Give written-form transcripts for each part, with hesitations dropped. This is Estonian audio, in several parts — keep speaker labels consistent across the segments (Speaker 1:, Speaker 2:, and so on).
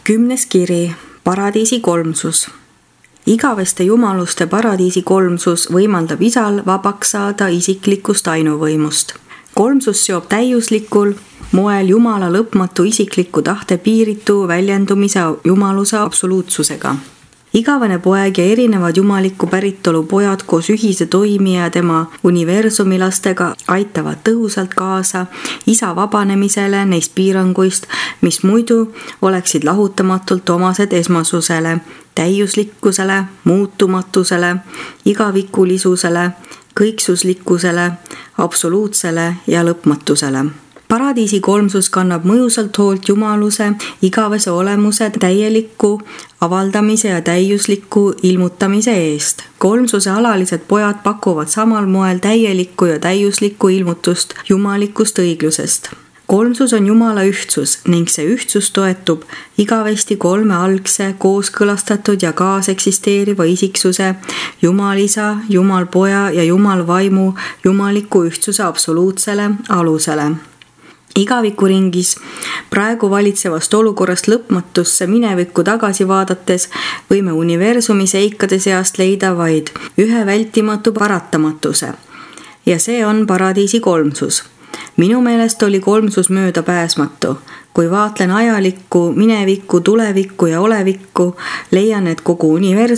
Speaker 1: 10. kiri, paradiisi kolmsus. Igaveste jumaluste paradiisi kolmsus võimaldab isal vabaks saada isiklikust ainuvõimust. Kolmsus seob täiuslikul moel Jumala lõpmatu isikliku tahte piiritu väljendumise jumaluse absoluutsusega. Igavene poeg ja erinevad jumaliku päritolu pojad koos ühise toimija ja tema universumilastega aitavad tõhusalt kaasa isa vabanemisele neist piiranguist, mis muidu oleksid lahutamatult omased esmasusele, täiuslikkusele, muutumatusele, igavikulisusele, kõiksuslikkusele, absoluutsele ja lõpmatusele. Paradiisi kolmsus kannab mõjusalt hoolt jumaluse igavese olemuse täieliku avaldamise ja täiusliku ilmutamise eest. Kolmsuse alalised pojad pakuvad samal moel täielikku ja täiuslikku ilmutust jumalikust õiglusest. Kolmsus on Jumala ühtsus ning see ühtsus toetub igavesti kolme algse, kooskõlastatud ja kaaseksisteeriva isiksuse, Jumalisa, Jumalpoja ja Jumalvaimu jumaliku ühtsuse absoluutsele alusele. Igavikuringis praegu valitsevast olukorrast lõpmatusse minevikku tagasi vaadates võime universumi seikade seast leida vaid ühe vältimatu paratamatuse. Ja see on paradiisi kolmsus. Minu meelest oli kolmsus möödapääsmatu. Kui vaatlen ajalikku, minevikku, tulevikku ja olevikku, leian, et kogu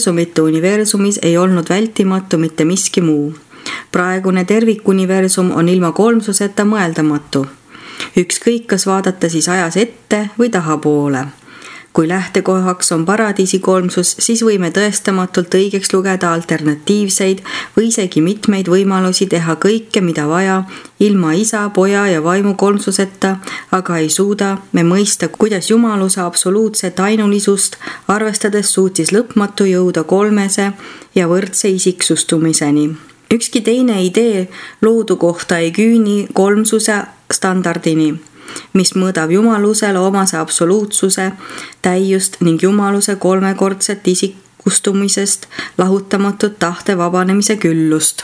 Speaker 1: universumis ei olnud vältimatu mitte miski muu. Praegune tervikuniversum on ilma kolmsuseta mõeldamatu. Ükskõik, kas vaadata siis ajas ette või tahapoole. Kui lähtekohaks on paradiisi kolmsus, siis võime tõestamatult õigeks lugeda alternatiivseid või isegi mitmeid võimalusi teha kõike, mida vaja, ilma isa, poja ja vaimu kolmsuseta, aga ei suuda me mõista, kuidas jumaluse absoluutset ainulisust arvestades suutis lõpmatu jõuda kolmese ja võrdse isiksustumiseni. Ükski teine idee loodu kohta ei küüni kolmsuse standardini, mis mõõdab jumalusele omase absoluutsuse, täiust ning jumaluse kolmekordset isikustumisest lahutamatut tahte vabanemise küllust.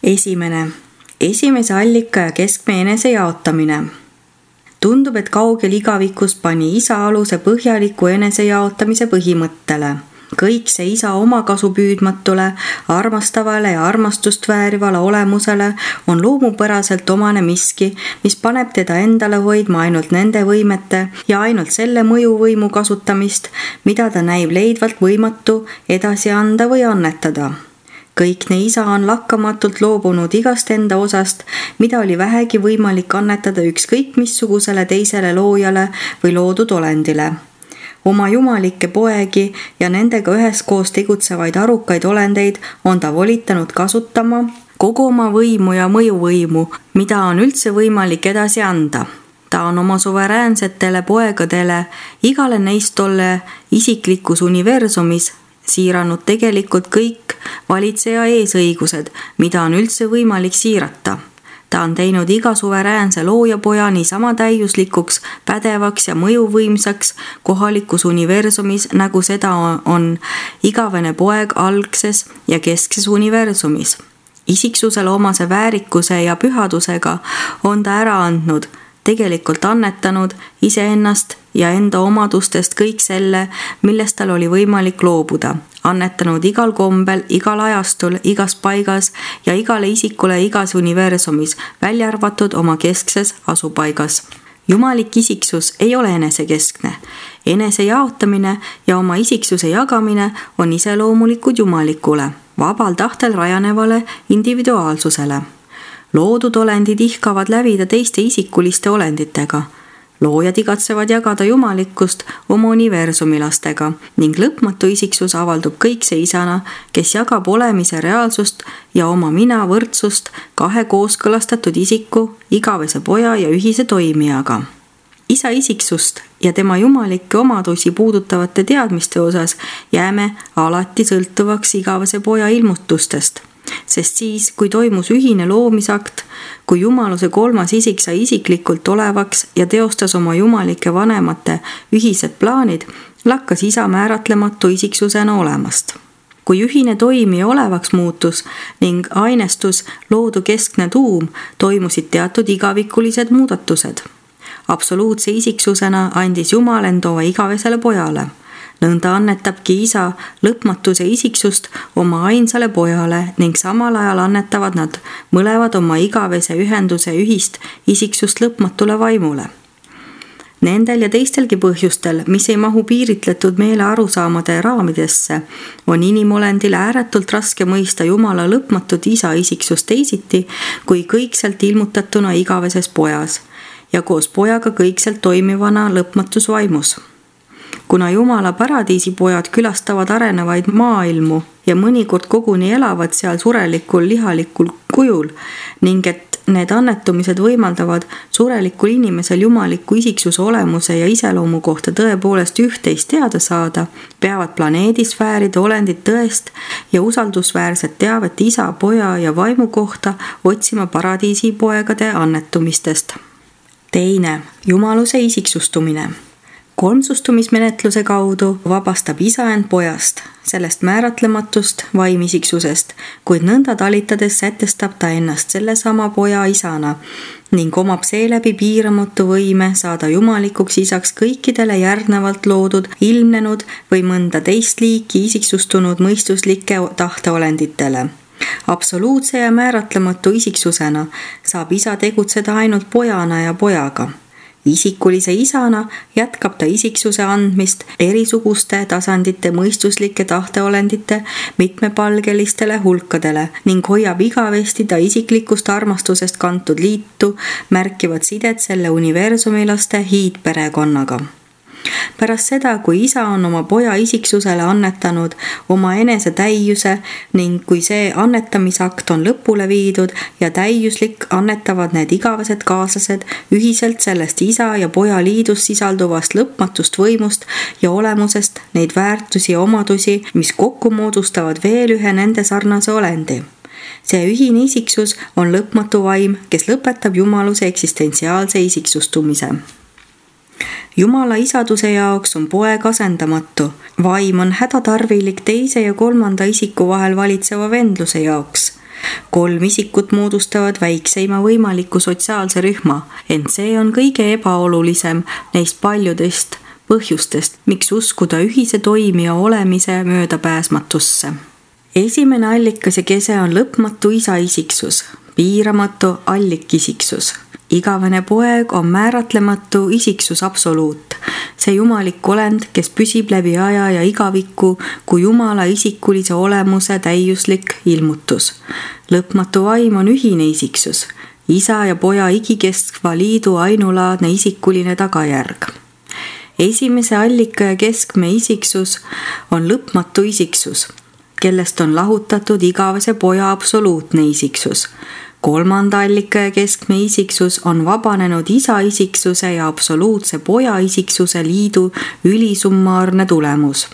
Speaker 1: Esimese allika ja keskme enese jaotamine. Tundub, et kaugel igavikus pani isa aluse põhjaliku enese jaotamise põhimõttele. Kõik see isa omakasu püüdmatule, armastavale ja armastust väärivale olemusele on loomupäraselt omane miski, mis paneb teda endale hoidma ainult nende võimete ja ainult selle mõjuvõimu kasutamist, mida ta näib leidvalt võimatu edasi anda või annetada. Kõikne isa on lakkamatult loobunud igast enda osast, mida oli vähegi võimalik annetada ükskõik missugusele teisele loojale või loodud olendile. Oma jumalikke poegi ja nendega üheskoos tegutsevaid arukaid olendeid on ta volitanud kasutama kogu oma võimu ja mõjuvõimu, mida on üldse võimalik edasi anda. Ta on oma suveräänsetele poegadele, igale neist tolle isiklikus universumis siiranud tegelikult kõik valitseja eesõigused, mida on üldse võimalik siirata. Ta on teinud iga suveräänse loojapoja niisama täiuslikuks, pädevaks ja mõjuvõimsaks kohalikus universumis, nagu seda on igavene poeg algses ja keskses universumis. Isiksusele omase väärikuse ja pühadusega on ta ära andnud, tegelikult annetanud iseennast ja enda omadustest kõik selle, millest tal oli võimalik loobuda. Annetanud igal kombel, igal ajastul, igas paigas ja igale isikule igas universumis, välja arvatud oma keskses asupaigas. Jumalik isiksus ei ole enesekeskne. Enese jaotamine ja oma isiksuse jagamine on iseloomulikud jumalikule, vabal tahtel rajanevale individuaalsusele. Loodud olendid ihkavad lävida teiste isikuliste olenditega. Loojad igatsevad jagada jumalikkust oma universumilastega ning lõpmatu isiksus avaldub kõikse isana, kes jagab olemise reaalsust ja oma mina võrdsust kahe kooskõlastatud isiku, igavese poja ja ühise toimijaga. Isa isiksust ja tema jumalikke omadusi puudutavate teadmiste osas jääme alati sõltuvaks igavese poja ilmutustest. Sest siis, kui toimus ühine loomisakt, kui jumaluse kolmas isik sai isiklikult olevaks ja teostas oma jumalike vanemate ühised plaanid, lakkas isa määratlematu isiksusena olemast. Kui ühine toimija olevaks muutus ning ainestus loodu keskne tuum, toimusid teatud igavikulised muudatused. Absoluutse isiksusena andis Jumal end oma igavesele pojale. Nõnda annetabki isa lõpmatuse isiksust oma ainsale pojale ning samal ajal annetavad nad mõlevad oma igavese ühenduse ühist isiksust lõpmatule vaimule. Nendel ja teistelgi põhjustel, mis ei mahu piiritletud meele arusaamade raamidesse, on inimolendil ääretult raske mõista Jumala lõpmatut isa isiksust teisiti kui kõikselt ilmutatuna igaveses pojas ja koos pojaga kõikselt toimivana lõpmatus vaimus. Kuna Jumala paradiisipojad külastavad arenevaid maailmu ja mõnikord koguni elavad seal surelikul lihalikul kujul ning et need annetumised võimaldavad surelikul inimesel jumaliku isiksuse olemuse ja iseloomu kohta tõepoolest üht-teist teada saada, peavad planeedisfääride olendid tõest ja usaldusväärset teavet isa, poja ja vaimu kohta otsima paradiisipoegade annetumistest. Teine, jumaluse isiksustumine. Kolmsustumismenetluse kaudu vabastab isa end pojast, sellest määratlematust vaimisiksusest, kuid nõnda talitades sätestab ta ennast sellesama poja isana ning omab seeläbi piiramatu võime saada jumalikuks isaks kõikidele järgnevalt loodud, ilmnenud või mõnda teist liiki isiksustunud mõistuslike tahteolenditele. Absoluutse ja määratlematu isiksusena saab isa tegutseda ainult pojana ja pojaga. Isikulise isana jätkab ta isiksuse andmist erisuguste tasandite mõistuslike tahteolendite mitmepalgelistele hulkadele ning hoiab igavesti ta isiklikust armastusest kantud liitu märkivad sidet selle universumilaste hiidperekonnaga. Pärast seda, kui isa on oma poja isiksusele annetanud oma enese täiuse ning kui see annetamisakt on lõpule viidud ja täiuslik, annetavad need igavesed kaaslased ühiselt sellest isa ja poja liidus sisalduvast lõpmatust võimust ja olemusest neid väärtusi ja omadusi, mis kokku moodustavad veel ühe nende sarnase olendi. See ühine isiksus on lõpmatu vaim, kes lõpetab jumaluse eksistentsiaalse isiksustumise. Jumala isaduse jaoks on poeg asendamatu. Vaim on hädatarvilik teise ja kolmanda isiku vahel valitseva vendluse jaoks. 3 isikut moodustavad väikseima võimaliku sotsiaalse rühma, ent see on kõige ebaolulisem neist paljudest põhjustest, miks uskuda ühise toimija olemise möödapääsmatusse. Esimene allikas ja kese on lõpmatu isa isiksus, piiramatu allikisiksus. Igavene poeg on määratlematu isiksus absoluut. See jumalik olend, kes püsib läbi aja ja igaviku kui Jumala isikulise olemuse täiuslik ilmutus. Lõpmatu vaim on ühine isiksus, isa ja poja igikeskva liidu ainulaadne isikuline tagajärg. Esimese allika ja keskme isiksus on lõpmatu isiksus, kellest on lahutatud igavese poja absoluutne isiksus. 3. allika ja keskme isiksus on vabanenud isa isiksuse ja absoluutse poja isiksuse liidu ülisummaarne tulemus.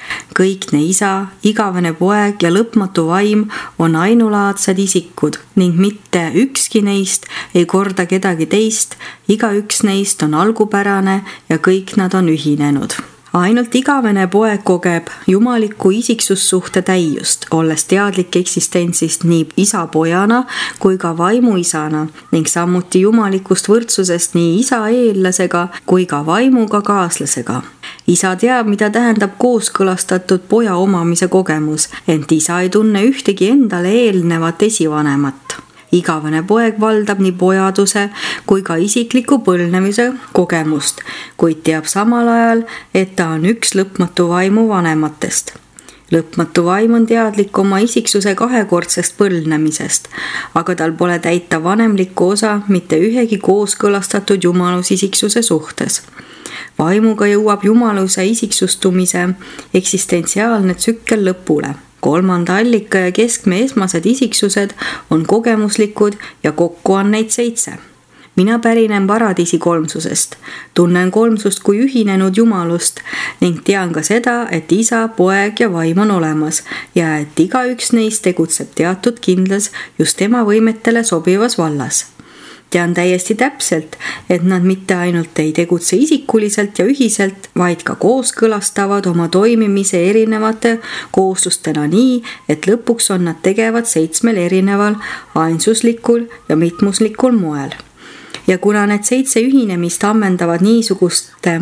Speaker 1: Kõikne isa, igavene poeg ja lõpmatu vaim on ainulaadsed isikud ning mitte ükski neist ei korda kedagi teist, igaüks neist on algupärane ja kõik nad on ühinenud. Ainult igavene poeg kogeb jumaliku isiksussuhte täiust, olles teadlik eksistentsist nii isa pojana kui ka vaimu isana ning samuti jumalikust võrdsusest nii isa eellasega kui ka vaimuga kaaslasega. Isa teab, mida tähendab kooskõlastatud poja omamise kogemus, ent isa ei tunne ühtegi endale eelnevat esivanemat. Igavene poeg valdab nii pojaduse kui ka isikliku põlvnemise kogemust, kuid teab samal ajal, et ta on üks lõpmatu vaimu vanematest. Lõpmatu vaim on teadlik oma isiksuse kahekordsest põlvnemisest, aga tal pole täita vanemlikku osa mitte ühegi kooskõlastatud jumalusisiksuse suhtes. Vaimuga jõuab jumaluse isiksustumise eksistentsiaalne tsükkel lõpule. 3. allika ja keskme esmased isiksused on kogemuslikud ja kokku on neid 7. Mina pärinen paradiisi kolmsusest, tunnen kolmsust kui ühinenud jumalust ning tean ka seda, et isa, poeg ja vaim on olemas ja et igaüks neist tegutseb teatud kindlas just tema võimetele sobivas vallas. Tean täiesti täpselt, et nad mitte ainult ei tegutse isikuliselt ja ühiselt, vaid ka kooskõlastavad oma toimimise erinevate kooslustena nii, et lõpuks on nad tegevad 7 erineval ainsuslikul ja mitmuslikul moel. Ja kuna need 7 ühinemist ammendavad niisuguste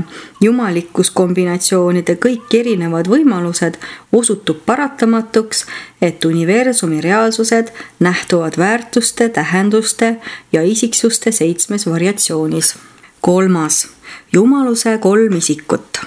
Speaker 1: jumalikkuskombinatsioonide kõik erinevad võimalused, osutub paratamatuks, et universumi reaalsused nähtuvad väärtuste, tähenduste ja isiksuste 7 variatsioonis. 3. Jumaluse 3 isikut.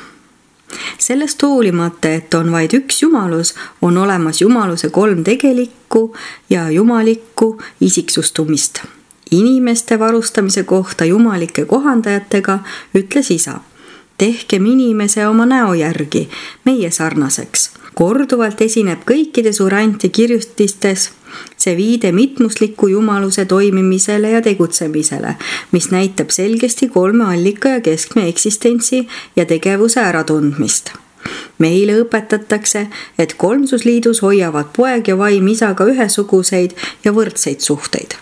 Speaker 1: Sellest hoolimata, et on vaid üks jumalus, on olemas jumaluse 3 tegelikku ja jumalikku isiksustumist. Inimeste varustamise kohta jumalike kohandajatega ütles isa: tehkem inimese oma näo järgi, meie sarnaseks. Korduvalt esineb kõikides Urantia kirjutistes see viide mitmusliku jumaluse toimimisele ja tegutsemisele, mis näitab selgesti 3 allika ja keskme eksistentsi ja tegevuse äratundmist. Meile õpetatakse, et kolmsusliidus hoiavad poeg ja vaim isaga ühesuguseid ja võrdseid suhteid.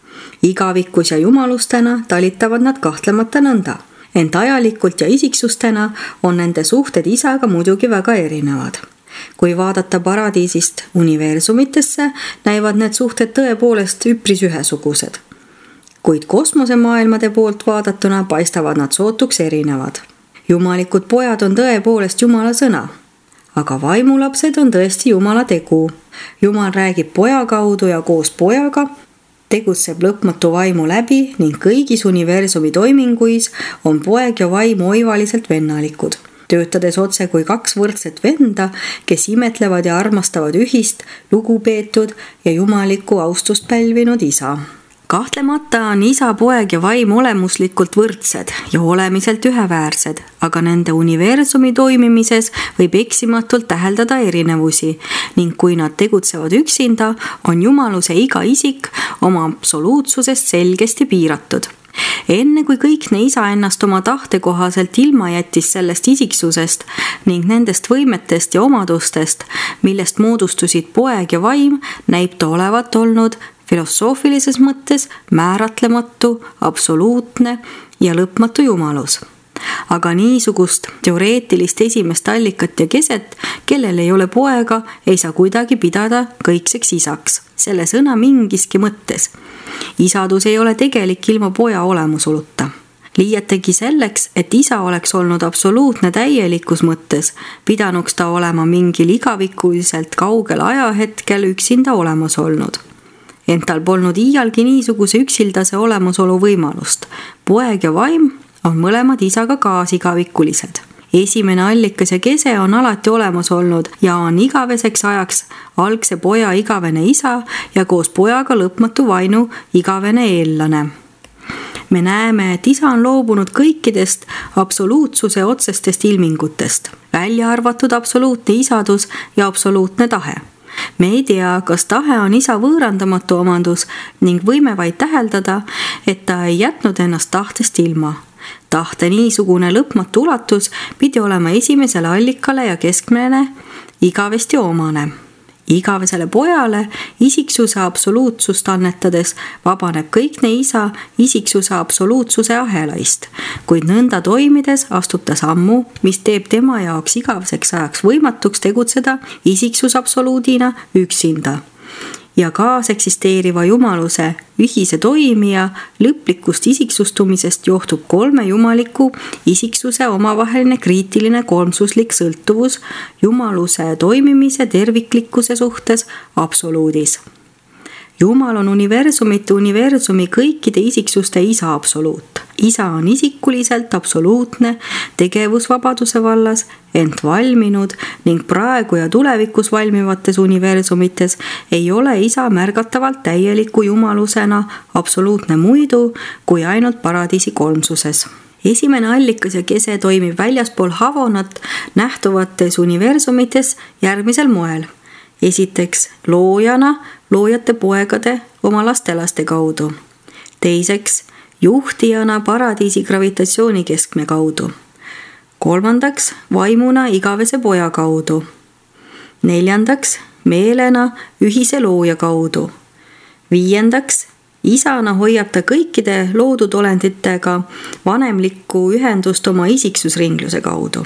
Speaker 1: Igavikus ja jumalustena talitavad nad kahtlemata nõnda, ent ajalikult ja isiksustena on nende suhted isaga muidugi väga erinevad. Kui vaadata paradiisist universumitesse, näivad need suhted tõepoolest üpris ühesugused. Kuid kosmosemaailmade poolt vaadatuna paistavad nad sootuks erinevad. Jumalikud pojad on tõepoolest Jumala sõna, aga vaimulapsed on tõesti Jumala tegu. Jumal räägib poja kaudu ja koos pojaga tegutseb lõpmatu vaimu läbi ning kõigis universumi toiminguis on poeg ja vaim oivaliselt vennalikud, töötades otse kui 2 võrdset venda, kes imetlevad ja armastavad ühist, lugupeetud ja jumalikku austust pälvinud isa. Kahtlemata on isa, poeg ja vaim olemuslikult võrdsed ja olemiselt üheväärsed, aga nende universumi toimimises võib eksimatult täheldada erinevusi ning kui nad tegutsevad üksinda, on jumaluse iga isik oma absoluutsusest selgesti piiratud. Enne kui kõikne isa ennast oma tahte kohaselt ilma jättis sellest isiksusest ning nendest võimetest ja omadustest, millest moodustusid poeg ja vaim, näib ta olevat olnud filosoofilises mõttes määratlematu, absoluutne ja lõpmatu jumalus. Aga niisugust teoreetilist esimest allikat ja keset, kellel ei ole poega, ei saa kuidagi pidada kõikseks isaks. Selle sõna mingiski mõttes. Isadus ei ole tegelik ilma poja olemusoluta. Liiategi selleks, et isa oleks olnud absoluutne täielikus mõttes, pidanuks ta olema mingil igavikuliselt kaugel ajahetkel üksinda olemas olnud. Ent tal polnud iialgi niisuguse üksildase olemasolu võimalust. Poeg ja vaim on mõlemad isaga kaasigavikulised. Esimene allikas ja kese on alati olemas olnud ja on igaveseks ajaks algse poja igavene isa ja koos pojaga lõpmatu vainu igavene eellane. Me näeme, et isa on loobunud kõikidest absoluutsuse otsestest ilmingutest, välja arvatud absoluutne isadus ja absoluutne tahe. Me ei tea, kas tahe on isa võõrandamatu omandus ning võime vaid täheldada, et ta ei jätnud ennast tahtest ilma. Tahte niisugune lõpmatu ulatus pidi olema esimesele allikale ja keskmene igavesti omane. Igavesele pojale isiksuse absoluutsust annetades vabaneb kõikne isa isiksuse absoluutsuse ahelaist, kuid nõnda toimides astub ta sammu, mis teeb tema jaoks igaveseks ajaks võimatuks tegutseda isiksus absoluudina üksinda. Ja kaaseksisteeriva jumaluse ühise toimija lõplikust isiksustumisest johtub 3 jumaliku isiksuse omavaheline kriitiline kolmsuslik sõltuvus jumaluse toimimise terviklikkuse suhtes absoluudis. Jumal on universumi kõikide isiksuste isa absoluut. Isa on isikuliselt absoluutne tegevusvabaduse vallas, ent valminud ning praegu ja tulevikus valmivates universumites ei ole isa märgatavalt täieliku jumalusena absoluutne muidu kui ainult paradiisi kolmsuses. Esimene allikas ja kese toimib väljaspool Havonat nähtuvates universumites järgmisel moel. Esiteks loojana loojate poegade oma lastelaste kaudu. Teiseks juhtijana paradiisi gravitatsioonikeskme kaudu. 3. vaimuna igavese poja kaudu. 4. meelena ühise looja kaudu. 5. isana hoiab ta kõikide loodud olenditega vanemlikku ühendust oma isiksusringluse kaudu.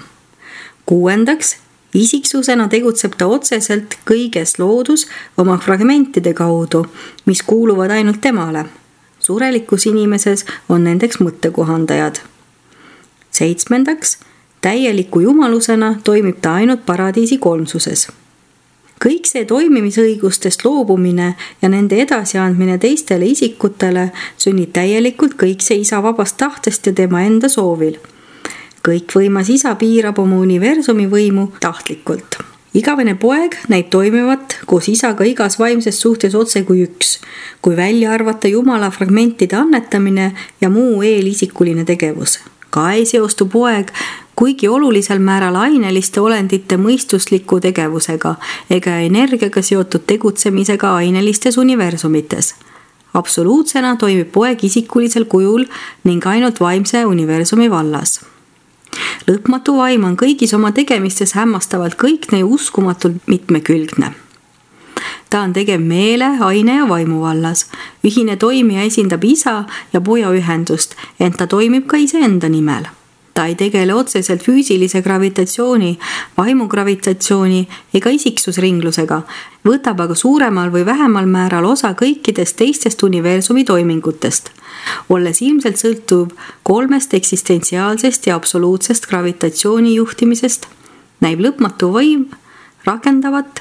Speaker 1: 6. isiksusena tegutseb ta otseselt kõiges loodus oma fragmentide kaudu, mis kuuluvad ainult temale. surelikus inimeses on nendeks mõttekohandajad. 7. Täieliku jumalusena toimib ta ainult paradiisi kolmsuses. Kõik see toimimisõigustest loobumine ja nende edasiandmine teistele isikutele sünnib täielikult kõikse isa vabast tahtest ja tema enda soovil. Kõikvõimas isa piirab oma universumi võimu tahtlikult. Igavene poeg näib toimivat koos isaga igas vaimses suhtes otse kui üks, kui välja arvata Jumala fragmentide annetamine ja muu eelisikuline tegevus. Ka ei seostu poeg kuigi olulisel määral aineliste olendite mõistusliku tegevusega ega energiaga seotud tegutsemisega ainelistes universumites. Absoluutsena toimib poeg isikulisel kujul ning ainult vaimse universumi vallas. Lõpmatu vaim on kõigis oma tegemistes hämmastavalt kõikne ja uskumatult mitmekülgne. Ta on tegev meele, aine ja vaimu vallas. Ühine toimija esindab isa ja poja ühendust, ent ta toimib ka iseenda nimel. Ta ei tegele otseselt füüsilise gravitatsiooni, vaimugravitatsiooni ega isiksusringlusega, võtab aga suuremal või vähemal määral osa kõikidest teistest universumi toimingutest. Olles ilmselt sõltuv 3 eksistentsiaalsest ja absoluutsest gravitatsiooni juhtimisest, näib lõpmatu vaim rakendavat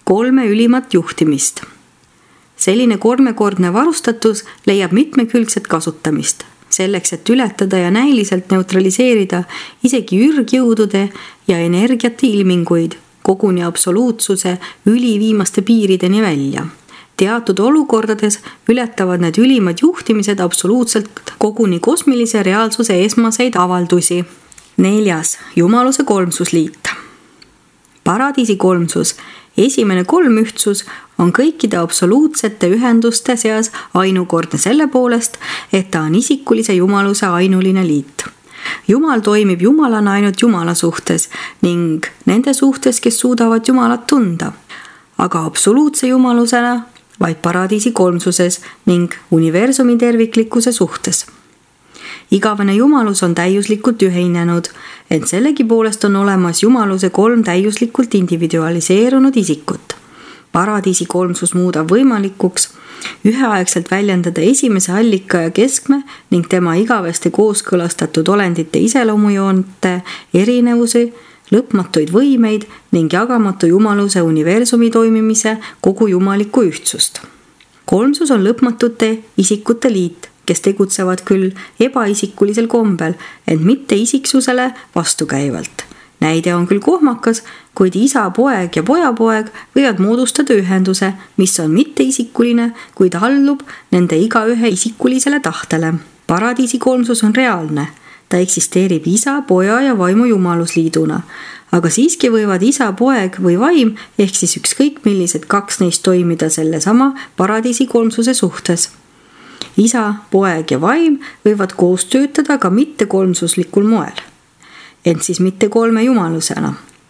Speaker 1: 3 ülimat juhtimist. Selline 3-kordne varustatus leiab mitmekülgset kasutamist. Selleks, et ületada ja näiliselt neutraliseerida isegi ürgjõudude ja energiate ilminguid, koguni absoluutsuse üliviimaste piirideni välja. Teatud olukordades ületavad need ülimad juhtimised absoluutselt koguni kosmilise reaalsuse esmaseid avaldusi. 4. Jumaluse kolmsusliit. Paradiisi kolmsus. Esimene kolmühtsus on kõikide absoluutsete ühenduste seas ainukordne selle poolest, et ta on isikulise jumaluse ainuline liit. Jumal toimib jumalana ainult Jumala suhtes ning nende suhtes, kes suudavad Jumalat tunda, aga absoluutse jumalusena vaid paradiisi kolmsuses ning universumi terviklikkuse suhtes. Igavene jumalus on täiuslikult ühinenud, ent sellegipoolest on olemas jumaluse 3 täiuslikult individualiseerunud isikut. Paradiisi kolmsus muudab võimalikuks üheaegselt väljendada esimese allika ja keskme ning tema igaveste kooskõlastatud olendite iseloomujoonte erinevusi, lõpmatuid võimeid ning jagamatu jumaluse universumi toimimise kogu jumalikku ühtsust. Kolmsus on lõpmatute isikute liit, kes tegutsevad küll ebaisikulisel kombel, ent mitte isiksusele vastukäivalt. Näide on küll kohmakas, kuid isa, poeg ja pojapoeg võivad moodustada ühenduse, mis on mitteisikuline, kuid allub nende igaühe isikulisele tahtele. Paradiisi kolmsus on reaalne. Ta eksisteerib isa, poja ja vaimu jumalusliiduna. Aga siiski võivad isa, poeg või vaim ehk siis ükskõik millised 2 neist toimida sellesama paradiisi kolmsuse suhtes. Isa, poeg ja vaim võivad koos töötada ka mitte kolmsuslikul moel, ent siis mitte 3 jumalusena.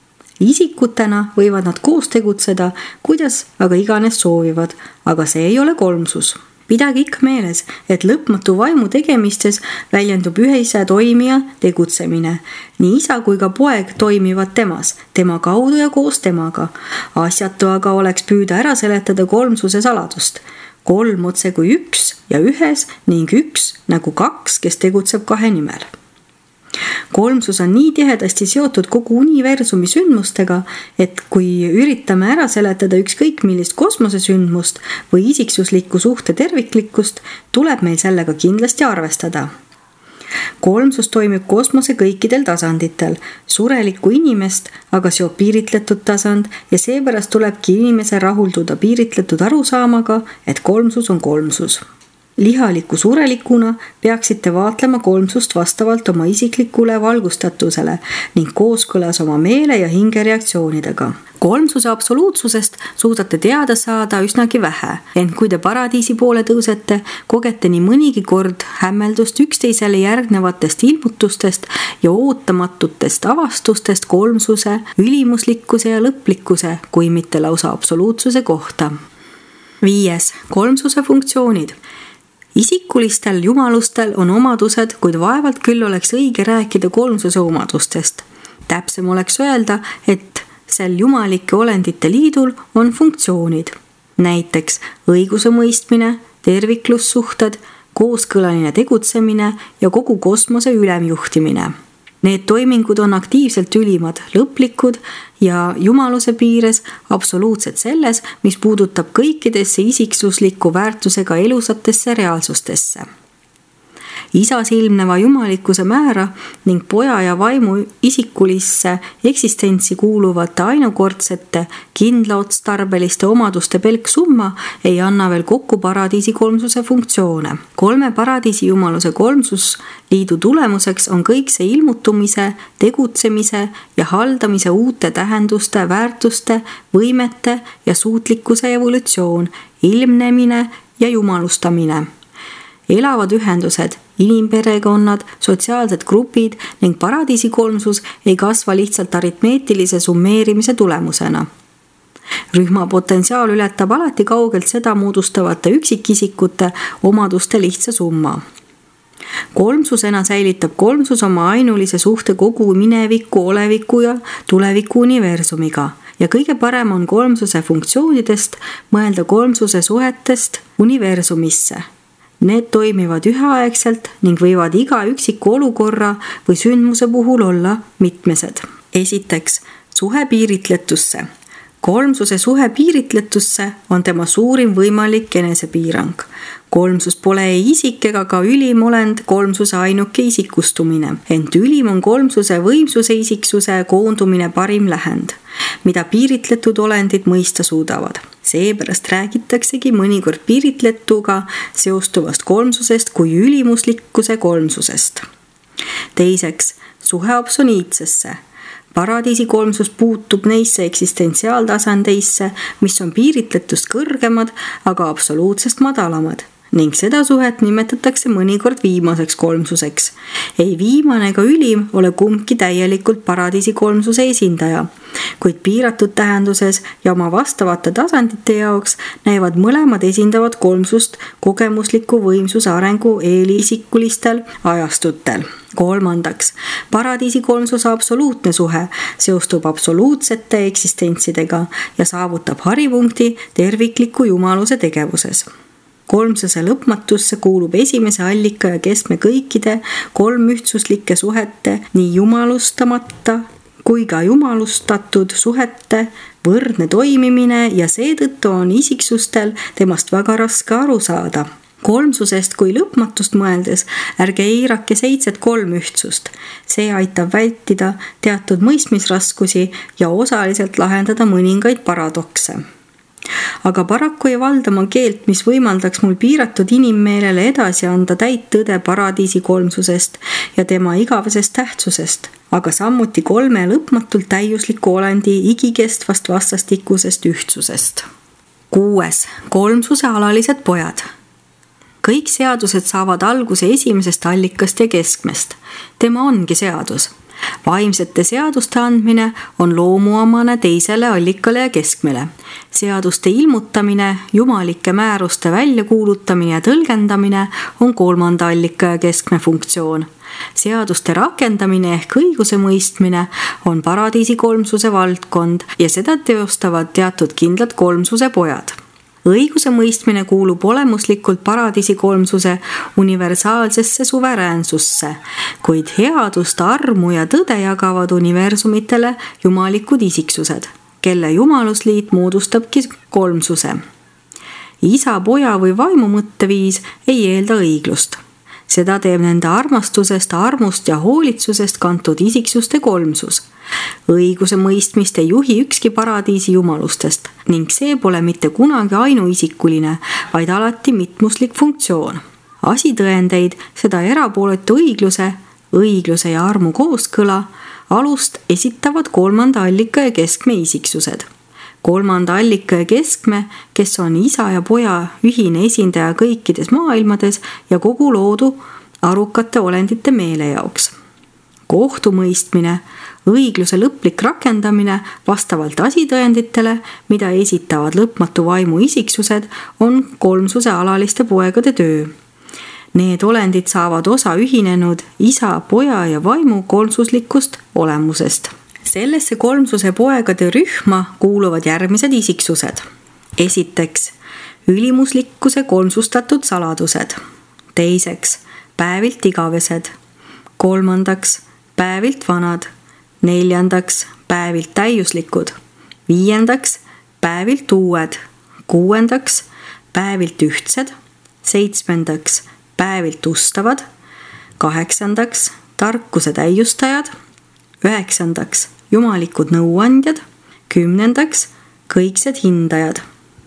Speaker 1: Isikutena võivad nad koos tegutseda, kuidas aga iganes soovivad, aga see ei ole kolmsus. Pidage ikka meeles, et lõpmatu vaimu tegemistes väljendub ühise toimija tegutsemine. Nii isa kui ka poeg toimivad temas, tema kaudu ja koos temaga. Asjatu aga oleks püüda ära seletada kolmsuse saladust. 3 otse kui 1 ja ühes ning 1 nagu 2, kes tegutseb 2 nimel. Kolmsus on nii tihedasti seotud kogu universumi sündmustega, et kui üritame ära seletada ükskõik millist kosmosesündmust või isiksuslikku suhte terviklikkust, tuleb meil sellega kindlasti arvestada. Kolmsus toimib kosmose kõikidel tasanditel. Surelikku inimest aga seob piiritletud tasand ja seepärast tulebki inimese rahulduda piiritletud arusaamaga, et kolmsus on kolmsus. Lihaliku surelikuna peaksite vaatlema kolmsust vastavalt oma isiklikule valgustatusele ning kooskõlas oma meele ja hinge reaktsioonidega. Kolmsuse absoluutsusest suudate teada saada üsnagi vähe, ent kui te paradiisi poole tõusete, kogete nii mõnigi kord hämmeldust üksteisele järgnevatest ilmutustest ja ootamatutest avastustest kolmsuse, ülimuslikkuse ja lõplikkuse, kui mitte lausa absoluutsuse kohta. 5. Kolmsuse funktsioonid. Isikulistel jumalustel on omadused, kuid vaevalt küll oleks õige rääkida kolmsuse omadustest. Täpsem oleks öelda, et sel jumalike olendite liidul on funktsioonid. Näiteks õiguse mõistmine, terviklussuhted, kooskõlaline tegutsemine ja kogu kosmose ülemjuhtimine. Need toimingud on aktiivselt ülimad, lõplikud ja jumaluse piires absoluutselt selles, mis puudutab kõikidesse isiksusliku väärtusega elusatesse reaalsustesse. Isas ilmneva jumalikkuse määra ning poja ja vaimu isikulisse eksistentsi kuuluvate ainukordsete, kindlaotstarbeliste omaduste pelk summa ei anna veel kokku paradiisi kolmsuse funktsioone. 3 paradiisi jumaluse kolmsusliidu tulemuseks on kõik see ilmutumise, tegutsemise ja haldamise uute tähenduste, väärtuste, võimete ja suutlikkuse evolutsioon, ilmnemine ja jumalustamine. Elavad ühendused, inimperekonnad, sotsiaalsed grupid ning paradiisi kolmsus ei kasva lihtsalt aritmeetilise summeerimise tulemusena. Rühma potentsiaal ületab alati kaugelt seda moodustavate üksikisikute omaduste lihtsa summa. Kolmsusena säilitab kolmsus oma ainulise suhte kogu mineviku, oleviku ja tuleviku universumiga ja kõige parem on kolmsuse funktsioonidest mõelda kolmsuse suhetest universumisse. Need toimivad üheaegselt ning võivad iga üksiku olukorra või sündmuse puhul olla mitmesed. Esiteks, suhe piiritletusse. Kolmsuse suhe piiritletusse on tema suurim võimalik enesepiirang. Kolmsus pole ei isik ega ka ülim olend kolmsuse ainuke isikustumine, ent ülim on kolmsuse võimsuse isiksuse koondumine parim lähend, mida piiritletud olendid mõista suudavad. Seepärast räägitaksegi mõnikord piiritletuga seostuvast kolmsusest kui ülimuslikkuse kolmsusest. Teiseks, suhe absoliitsesse. Paradiisi kolmsus puutub neisse eksistentsiaaltasandeisse, mis on piiritletust kõrgemad, aga absoluutsest madalamad. Ning seda suhet nimetatakse mõnikord viimaseks kolmsuseks. Ei viimane ega ülim ole kumbki täielikult paradiisi kolmsuse esindaja, kuid piiratud tähenduses ja oma vastavate tasandite jaoks näivad mõlemad esindavad kolmsust kogemusliku võimsuse arengu eelisikulistel ajastutel. Kolmandaks, paradiisi kolmsuse absoluutne suhe seostub absoluutsete eksistentsidega ja saavutab haripunkti tervikliku jumaluse tegevuses. Kolmsuse lõpmatusse kuulub esimese allika ja keskme kõikide kolmühtsuslike suhete, nii jumalustamata kui ka jumalustatud suhete võrdne toimimine ja seetõttu on isiksustel temast väga raske aru saada. Kolmsusest kui lõpmatust mõeldes ärge eirake 7 kolmühtsust. See aitab vältida teatud mõistmisraskusi ja osaliselt lahendada mõningaid paradokse. Aga paraku ei valdama keelt, mis võimaldaks mul piiratud inimmeelele edasi anda täit tõde paradiisi kolmsusest ja tema igavesest tähtsusest, aga sammuti 3 lõpmatult täiusliku olendi igikestvast vastastikusest ühtsusest. 6. Kolmsuse alalised pojad. Kõik seadused saavad alguse esimesest allikast ja keskmest. Tema ongi seadus. Vaimsete seaduste andmine on loomuomane teisele allikale ja keskmele. Seaduste ilmutamine, jumalike määruste väljakuulutamine ja tõlgendamine on 3. allika ja keskme funktsioon. Seaduste rakendamine ehk õiguse mõistmine on paradiisi kolmsuse valdkond ja seda teostavad teatud kindlad kolmsuse pojad. Õiguse mõistmine kuulub olemuslikult paradiisi kolmsuse universaalsesse suveräänsusse, kuid headust, armu ja tõde jagavad universumitele jumalikud isiksused, kelle jumalusliit moodustabki kolmsuse. Isa, poja või vaimu mõtteviis ei eelda õiglust. Seda teeb nende armastusest, armust ja hoolitsusest kantud isiksuste kolmsus. Õiguse mõistmist ei juhi ükski paradiisi jumalustest ning see pole mitte kunagi ainuisikuline, vaid alati mitmuslik funktsioon. Asitõendeid, seda erapooletu õigluse ja armu kooskõla alust esitavad 3. allika ja keskme isiksused. 3. allika ja keskme, kes on isa ja poja ühine esindaja kõikides maailmades ja kogu loodu arukate olendite meele jaoks. Kohtumõistmine, õigluse lõplik rakendamine vastavalt asitõenditele, mida esitavad lõpmatu vaimu isiksused, on kolmsuse alaliste poegade töö. Need olendid saavad osa ühinenud isa, poja ja vaimu kolmsuslikust olemusest. Sellesse kolmsuse poegade rühma kuuluvad järgmised isiksused. Esiteks, ülimuslikkuse kolmsustatud saladused. teiseks, päevilt igavesed, kolmandaks, päevilt vanad, neljandaks, päevilt täiuslikud, viiendaks, päevilt uued, kuuendaks, päevilt ühtsed, seitsmendaks, päevilt ustavad, kaheksandaks, tarkuse täiustajad, üheksandaks, jumalikud nõuandjad, kümnendaks, kõiksed hindajad.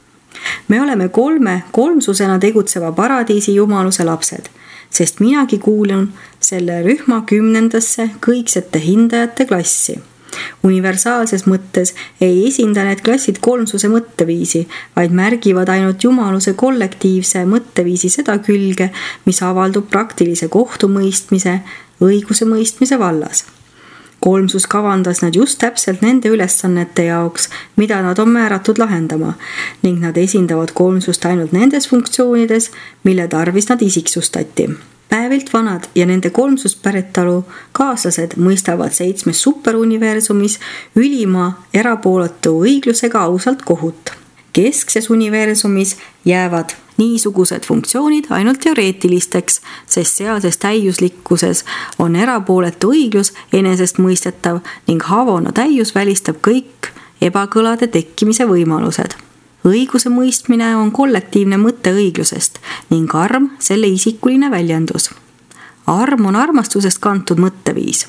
Speaker 1: Me oleme kolmsusena tegutseva paradiisi jumaluse lapsed, sest minagi kuulun selle rühma 10. kõiksete hindajate klassi. Universaalses mõttes ei esinda need klassid kolmsuse mõtteviisi, vaid märgivad ainult jumaluse kollektiivse mõtteviisi seda külge, mis avaldub praktilise kohtumõistmise, õigusemõistmise vallas. Kolmsus kavandas nad just täpselt nende ülesannete jaoks, mida nad on määratud lahendama, ning nad esindavad kolmsust ainult nendes funktsioonides, mille tarvis nad isiksustati. Päevilt vanad ja nende kolmsust päritolu kaaslased mõistavad 7 superuniversumis ülima erapooletu õiglusega ausalt kohut. Keskses universumis jäävad niisugused funktsioonid ainult teoreetilisteks, sest sealses täiuslikkuses on erapooletu õiglus enesestmõistetav ning Havona täius välistab kõik ebakõlade tekkimise võimalused. Õiguse mõistmine on kollektiivne mõte õiglusest ning arm selle isikuline väljendus. Arm on armastusest kantud mõtteviis.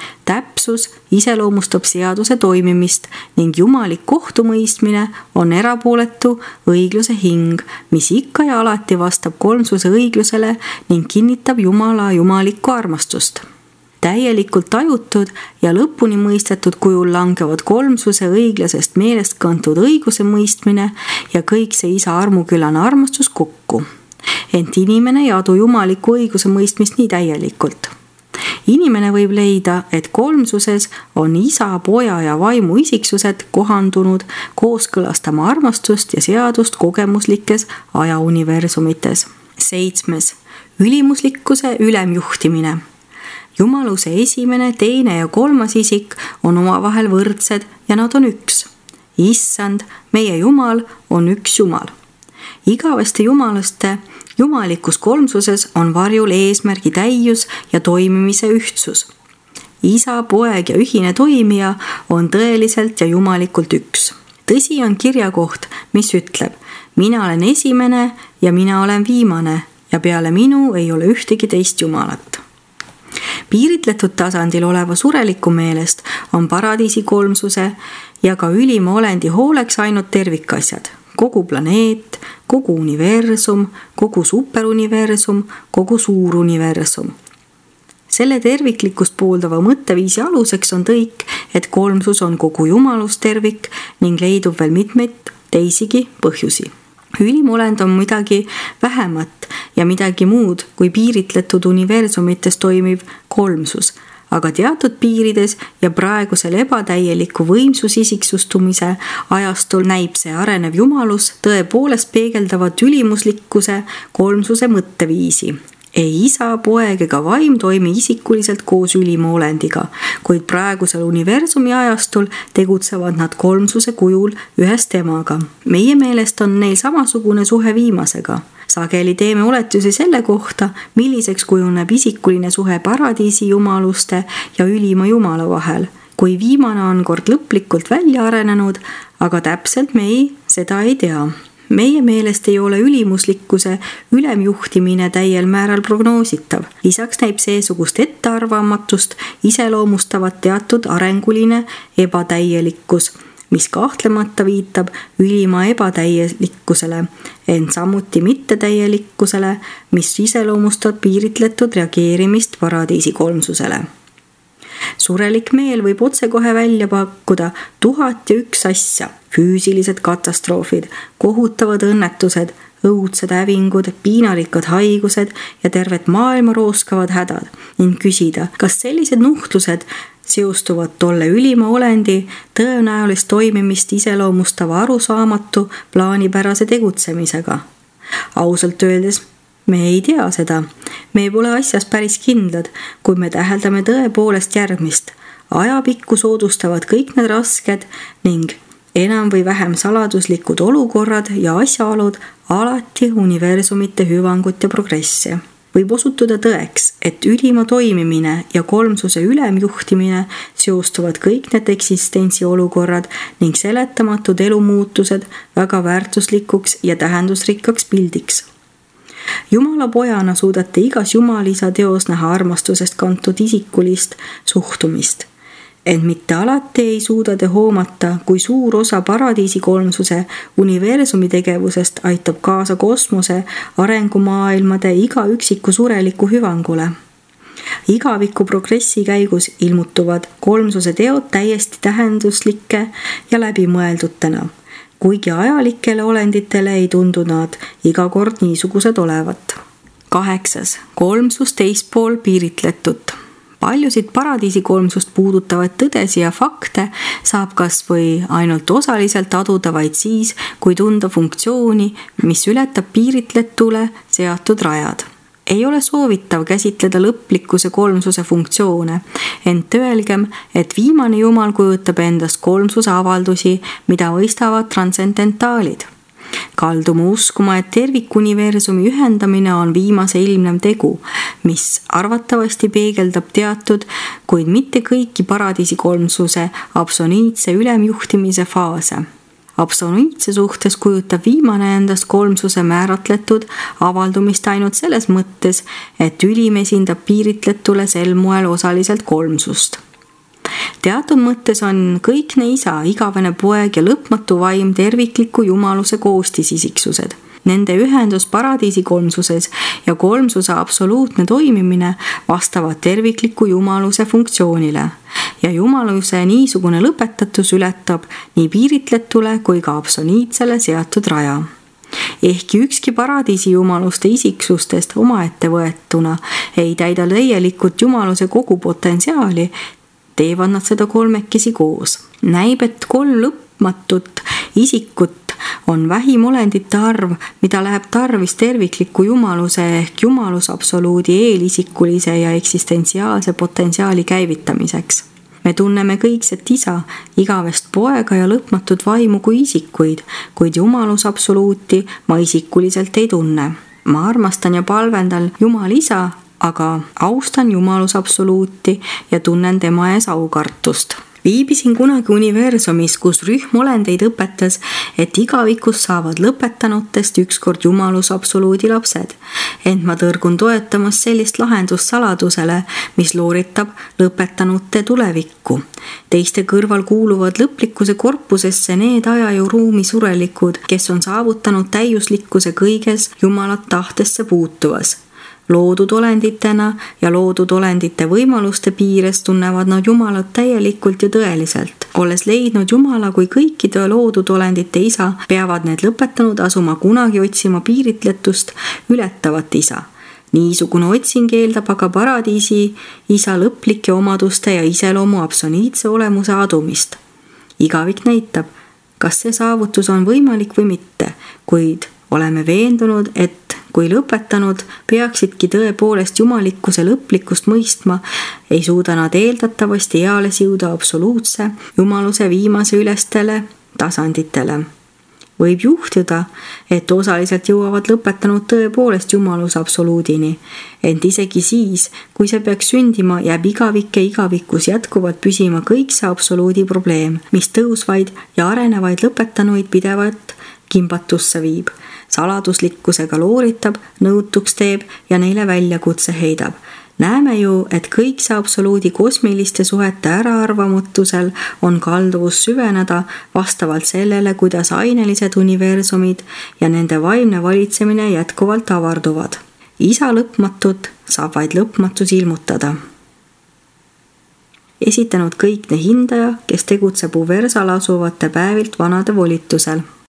Speaker 1: Täpsus iseloomustab seaduse toimimist ning jumalik kohtumõistmine on erapooletu õigluse hing, mis ikka ja alati vastab kolmsuse õiglusele ning kinnitab Jumala jumalikku armastust. Täielikult tajutud ja lõpuni mõistetud kujul langevad kolmsuse õiglasest meelest kantud õiguse mõistmine ja kõik see isa armukülane armastus kokku. Ent inimene ei adu jumaliku õiguse mõistmist nii täielikult. Inimene võib leida, et kolmsuses on isa, poja ja vaimu isiksused kohandunud kooskõlastama armastust ja seadust kogemuslikes ajauniversumites. 7. Ülimuslikkuse ülemjuhtimine. Jumaluse esimene, teine ja kolmas isik on omavahel võrdsed ja nad on üks. Issand, meie Jumal on üks Jumal. Igaveste jumalaste jumalikus kolmsuses on varjul eesmärgi täius ja toimimise ühtsus. Isa, poeg ja ühine toimija on tõeliselt ja jumalikult üks. Tõsi on kirjakoht, mis ütleb, mina olen esimene ja mina olen viimane ja peale minu ei ole ühtegi teist jumalat. Piiritletud tasandil oleva sureliku meelest on paradiisi kolmsuse ja ka ülima olendi hooleks ainult tervikasjad. Kogu planeet, kogu universum, kogu superuniversum, kogu suuruniversum. Selle terviklikkust pooldava mõtteviisi aluseks on tõik, et kolmsus on kogu jumalus tervik ning leidub veel mitmeid teisigi põhjusi. Ülimolend on midagi vähemat ja midagi muud kui piiritletud universumites toimiv kolmsus, aga teatud piirides ja praegusel ebatäieliku võimsusisiksustumumise ajastul näib see arenev jumalus tõepoolest peegeldavat ülimuslikkuse kolmsuse mõtteviisi. Ei isa, poeg ega vaim toimi isikuliselt koos ülima olendiga, kuid praegusel universumi ajastul tegutsevad nad kolmsuse kujul ühes temaga. Meie meelest on neil samasugune suhe viimasega. Sageli teeme oletusi selle kohta, milliseks kujuneb isikuline suhe paradiisi jumaluste ja ülima jumala vahel, kui viimane on kord lõplikult välja arenenud, aga täpselt me seda ei tea. Meie meelest ei ole ülimuslikkuse ülemjuhtimine täiel määral prognoositav. Lisaks näib seesugust ettearvamatust iseloomustavat teatud arenguline ebatäielikkus, mis kahtlemata viitab ülima ebatäielikkusele, ent samuti mittetäielikkusele, mis iseloomustab piiritletud reageerimist paradiisi kolmsusele. Surelik meel võib otsekohe välja pakkuda 1001 asja, füüsilised katastroofid, kohutavad õnnetused, õudsed hävingud, piinarikkad haigused ja tervet maailma rooskavad hädad ning küsida, kas sellised nuhtlused seostuvad tolle ülima olendi tõenäolist toimimist iseloomustava arusaamatu plaanipärase tegutsemisega. Ausalt öeldes me ei tea seda. Me pole asjas päris kindlad, kui me täheldame tõepoolest järgmist. Ajapikku soodustavad kõik need rasked ning enam või vähem saladuslikud olukorrad ja asjaolud alati universumite hüvangut ja progressi. võib osutuda tõeks, et ülima toimimine ja kolmsuse ülemjuhtimine seostuvad kõik need eksistentsiolukorrad ning seletamatud elumuutused väga väärtuslikuks ja tähendusrikkaks pildiks. Jumala pojana suudate igas Jumalisa teos näha armastusest kantud isikulist suhtumist. Ent mitte alati ei suuda te hoomata, kui suur osa paradiisi kolmsuse universumi tegevusest aitab kaasa kosmose arengumaailmade iga üksiku sureliku hüvangule. Igaviku progressi käigus ilmutuvad kolmsuse teod täiesti tähenduslike ja läbimõeldutena, kuigi ajalikele olenditele ei tundu nad iga kord niisugused olevat. 8. Kolmsus teispool piiritletut. Paljusid paradiisi kolmsust puudutavaid tõdesi ja fakte saab kas või ainult osaliselt aduda vaid siis, kui tunda funktsiooni, mis ületab piiritletule seatud rajad. Ei ole soovitav käsitleda lõplikkuse kolmsuse funktsioone, ent öelgem, et viimane Jumal kujutab endast kolmsuse avaldusi, mida mõistavad transcendentaalid. Kaldume uskuma, et tervikuniversumi ühendamine on viimase ilmnev tegu, mis arvatavasti peegeldab teatud, kuid mitte kõiki paradiisi kolmsuse absoluutse ülemjuhtimise faase. Absoluutse suhtes kujutab viimane endast kolmsuse määratletud avaldumist ainult selles mõttes, et ülim esindab piiritletule sel moel osaliselt kolmsust. Teatud mõttes on kõikne isa, igavene poeg ja lõpmatu vaim tervikliku jumaluse koostisisiiksused. Nende ühendus paradiisi kolmsuses ja kolmsuse absoluutne toimimine vastavad tervikliku jumaluse funktsioonile ja jumaluse niisugune lõpetatus ületab nii piiritletule kui ka absoluutsele seatud raja. Ehkki ükski paradiisi jumaluste isiksustest omaette võetuna ei täida täielikult jumaluse kogu potentsiaali, teevad nad seda kolmekesi koos. Näib, et 3 lõpmatut isikut on vähim olendite arv, mida läheb tarvis tervikliku jumaluse ehk jumalus absoluudi eelisikulise ja eksistentsiaalse potentsiaali käivitamiseks. Me tunneme kõikset isa, igavest poega ja lõpmatut vaimu kui isikuid, kuid jumalus absoluuti ma isikuliselt ei tunne. Ma armastan ja palvendan Jumal isa, aga austan jumalus absoluuti ja tunnen tema ees aukartust. Viibisin kunagi universumis, kus rühm olendeid õpetas, et igavikus saavad lõpetanutest ükskord jumalus absoluudi lapsed. Ent ma tõrgun toetamas sellist lahendust saladusele, mis looritab lõpetanute tulevikku. Teiste kõrval kuuluvad lõplikkuse korpusesse need aja ja ruumi surelikud, kes on saavutanud täiuslikkuse kõiges jumalat tahtesse puutuvas. Loodud olenditena ja loodud olendite võimaluste piires tunnevad nad Jumalat täielikult ja tõeliselt. Olles leidnud Jumala kui kõikide loodud olendite isa, peavad need lõpetanud asuma kunagi otsima piiritletust ületavat isa. Niisugune otsing eeldab aga paradiisi isa lõplike omaduste ja iseloomu absoluutse olemuse adumist. Igavik näitab, kas see saavutus on võimalik või mitte, kuid oleme veendunud, et kui lõpetanud peaksidki tõepoolest jumalikkuse lõplikust mõistma, ei suuda nad eeldatavasti eales jõuda absoluutse jumaluse viimase ülestele tasanditele. Võib juhtuda, et osaliselt jõuavad lõpetanud tõepoolest jumaluse absoluudini, ent isegi siis, kui see peaks sündima, jääb igavike igavikus jätkuvalt püsima kõik see absoluudi probleem, mis tõusvaid ja arenevaid lõpetanuid pidevalt kimbatusse viib. Saladuslikkusega looritab, nõutuks teeb ja neile väljakutse heidab. Näeme ju, et kõik see absoluudi kosmiliste suhete äraarvamatusel on kalduvus süveneda vastavalt sellele, kuidas ainelised universumid ja nende vaimne valitsemine jätkuvalt avarduvad. Isa lõpmatut saab vaid lõpmatus ilmutada. Esitanud kõikne hindaja, kes tegutseb Uversal asuvate päevilt vanade volitusel.